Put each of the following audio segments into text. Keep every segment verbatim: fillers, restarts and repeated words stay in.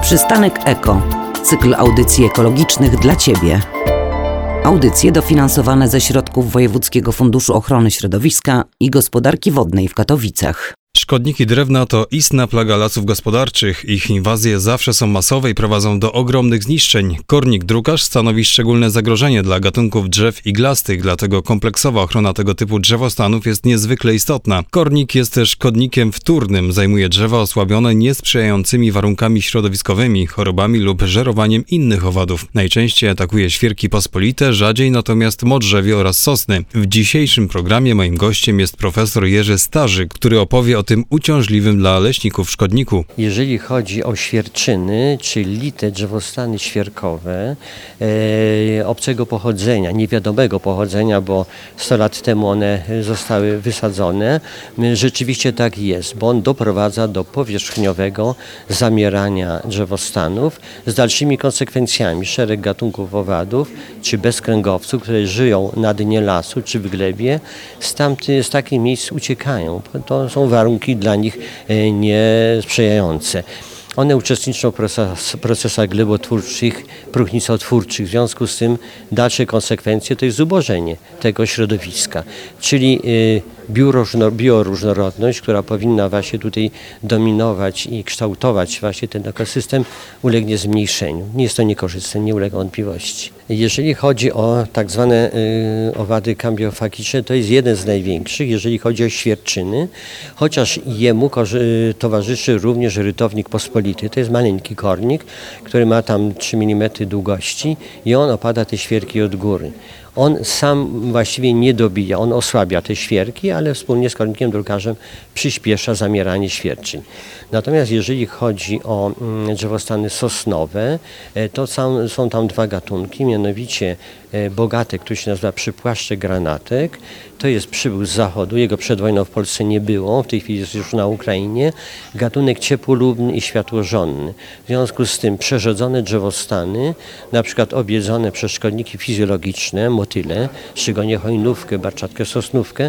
Przystanek Eko. Cykl audycji ekologicznych dla Ciebie. Audycje dofinansowane ze środków Wojewódzkiego Funduszu Ochrony Środowiska i Gospodarki Wodnej w Katowicach. Szkodniki drewna to istna plaga lasów gospodarczych. Ich inwazje zawsze są masowe i prowadzą do ogromnych zniszczeń. Kornik drukarz stanowi szczególne zagrożenie dla gatunków drzew iglastych, dlatego kompleksowa ochrona tego typu drzewostanów jest niezwykle istotna. Kornik jest też szkodnikiem wtórnym, zajmuje drzewa osłabione niesprzyjającymi warunkami środowiskowymi, chorobami lub żerowaniem innych owadów. Najczęściej atakuje świerki pospolite, rzadziej natomiast modrzewie oraz sosny. W dzisiejszym programie moim gościem jest profesor Jerzy Starzyk, który opowie o tym uciążliwym dla leśników szkodniku. Jeżeli chodzi o świerczyny, czyli te drzewostany świerkowe e, obcego pochodzenia, niewiadomego pochodzenia, bo sto lat temu one zostały wysadzone, rzeczywiście tak jest, bo on doprowadza do powierzchniowego zamierania drzewostanów z dalszymi konsekwencjami. Szereg gatunków owadów czy bezkręgowców, które żyją na dnie lasu czy w glebie, z, tamty, z takich miejsc uciekają. To są warunki dla nich niesprzyjające. One uczestniczą w proces, procesach glebotwórczych, próchnicotwórczych. W związku z tym dalsze konsekwencje to jest zubożenie tego środowiska. Czyli bioróżnorodność, która powinna właśnie tutaj dominować i kształtować właśnie ten ekosystem, ulegnie zmniejszeniu. Nie jest to niekorzystne, nie ulega wątpliwości. Jeżeli chodzi o tak zwane y, owady kambiofagiczne, to jest jeden z największych, jeżeli chodzi o świerczyny, chociaż jemu korzy, towarzyszy również rytownik pospolity. To jest maleńki kornik, który ma tam trzy milimetry długości i on opada te świerki od góry. On sam właściwie nie dobija, on osłabia te świerki, ale wspólnie z kornikiem drukarzem przyspiesza zamieranie świerczyń. Natomiast jeżeli chodzi o mm, drzewostany sosnowe, to są, są tam dwa gatunki, mianowicie bogatek, który się nazywa przypłaszczek granatek. To jest przybył z zachodu, jego przed wojną w Polsce nie było, w tej chwili jest już na Ukrainie. Gatunek ciepłolubny i światłożonny. W związku z tym przerzedzone drzewostany, na przykład objedzone przez szkodniki fizjologiczne, motyle, szczególnie chojnówkę, barczatkę, sosnówkę,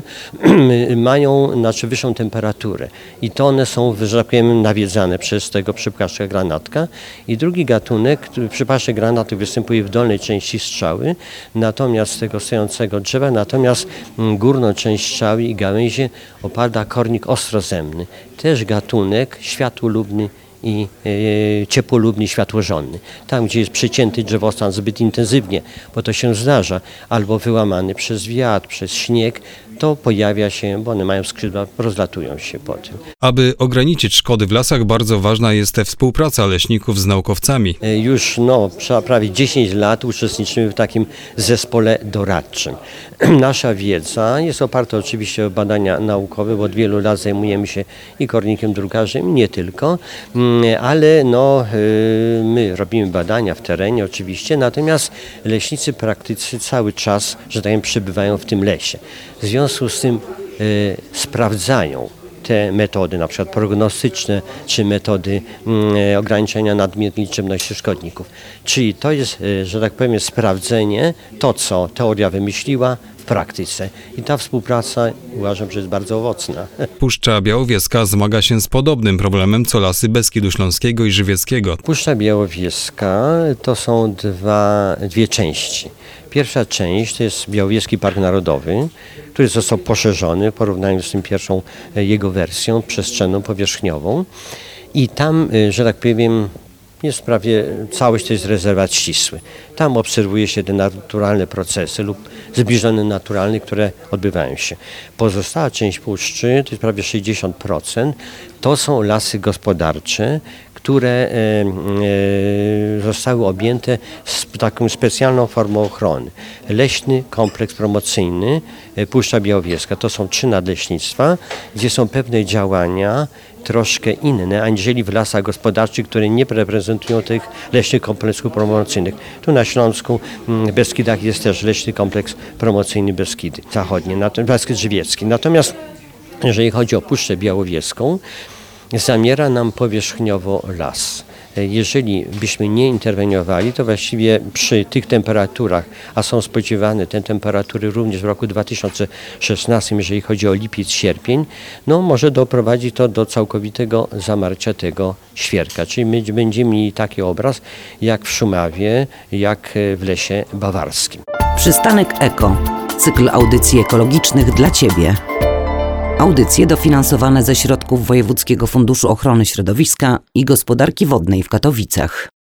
mają znaczy wyższą temperaturę. I to one są, że tak powiem, nawiedzane przez tego przypłaszczka granatka. I drugi gatunek, przypłaszczek granatek występuje w dolnej części strzały, natomiast tego stojącego drzewa, natomiast górną część strzały i gałęzie opada kornik ostrozemny. Też gatunek światłolubny i e, ciepłolubny, światłożonny. Tam, gdzie jest przecięty drzewostan zbyt intensywnie, bo to się zdarza, albo wyłamany przez wiatr, przez śnieg, to pojawia się, bo one mają skrzydła, rozlatują się po tym. Aby ograniczyć szkody w lasach, bardzo ważna jest współpraca leśników z naukowcami. E, już no, prawie dziesięć lat uczestniczymy w takim zespole doradczym. Nasza wiedza jest oparta oczywiście o badania naukowe, bo od wielu lat zajmujemy się i kornikiem drukarzem, nie tylko, ale no, my robimy badania w terenie oczywiście, natomiast leśnicy praktycy cały czas, że tak powiem, przebywają w tym lesie. W związku z tym y, sprawdzają te metody, na przykład prognostyczne, czy metody y, ograniczenia nadmiernej liczebności szkodników. Czyli to jest, y, że tak powiem, sprawdzenie to, co teoria wymyśliła, w praktyce. I ta współpraca uważam, że jest bardzo owocna. Puszcza Białowieska zmaga się z podobnym problemem co lasy Beskidu Śląskiego i Żywieckiego. Puszcza Białowieska to są dwa, dwie części. Pierwsza część to jest Białowieski Park Narodowy, który został poszerzony w porównaniu z tym pierwszą jego wersją przestrzenną, powierzchniową. I tam, że tak powiem, jest prawie całość to jest rezerwat ścisły. Tam obserwuje się te naturalne procesy lub zbliżone naturalne, które odbywają się. Pozostała część puszczy, to jest prawie sześćdziesiąt procent, to są lasy gospodarcze, które e, e, zostały objęte z taką specjalną formą ochrony. Leśny kompleks promocyjny e, Puszcza Białowieska. To są trzy nadleśnictwa, gdzie są pewne działania troszkę inne, aniżeli w lasach gospodarczych, które nie reprezentują tych leśnych kompleksów promocyjnych. Tu na Śląsku, w Beskidach jest też leśny kompleks promocyjny Beskidy Zachodnie, Beskid Żywiecki. Natomiast jeżeli chodzi o Puszczę Białowieską, zamiera nam powierzchniowo las. Jeżeli byśmy nie interweniowali, to właściwie przy tych temperaturach, a są spodziewane te temperatury również w roku dwa tysiące szesnastym, jeżeli chodzi o lipiec, sierpień, no może doprowadzić to do całkowitego zamarcia tego świerka. Czyli my będziemy mieli taki obraz jak w Szumawie, jak w lesie bawarskim. Przystanek Eko. Cykl audycji ekologicznych dla Ciebie. Audycje dofinansowane ze środków Wojewódzkiego Funduszu Ochrony Środowiska i Gospodarki Wodnej w Katowicach.